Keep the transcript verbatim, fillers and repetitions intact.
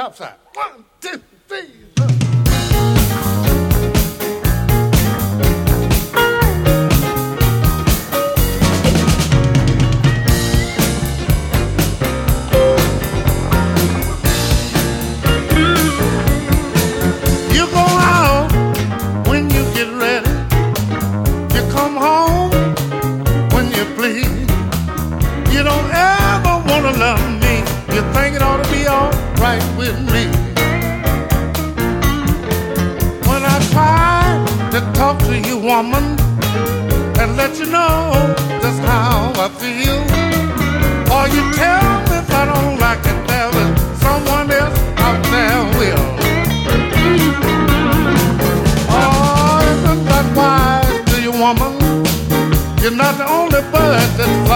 South side. One, two, three. Right with me. When I try to talk to you, woman, and let you know just how I feel, or you tell me if I don't like it, there is someone else out there will. Oh, isn't that wise to you, woman? You're not the only bird that's